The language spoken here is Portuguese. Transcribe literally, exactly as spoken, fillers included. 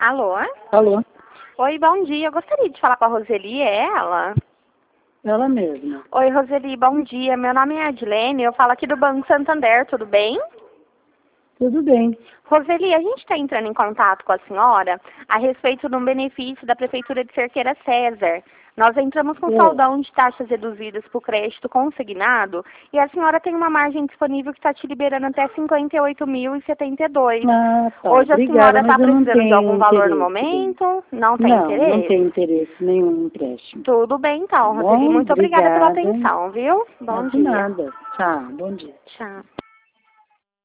Alô? Alô? Oi, bom dia. Eu gostaria de falar com a Roseli, é ela? Ela mesma. Oi, Roseli, bom dia. Meu nome é Adilene, eu falo aqui do Banco Santander, tudo bem? Tudo bem. Roseli, a gente está entrando em contato com a senhora a respeito de um benefício da Prefeitura de Cerqueira César. Nós entramos com É. saldão de taxas reduzidas para o crédito consignado e a senhora tem uma margem disponível que está te liberando até cinquenta e oito mil e setenta e dois. Ah, tá. Hoje a Obrigada, senhora está mas eu não precisando de algum tenho valor no interesse. momento? Não tem Não, interesse? não tenho interesse nenhum no empréstimo. Tudo bem então, Tá Roseli. bom? Muito obrigada pela Obrigada. atenção, viu? Não Bom de dia. nada. Tchau, bom dia. Tchau.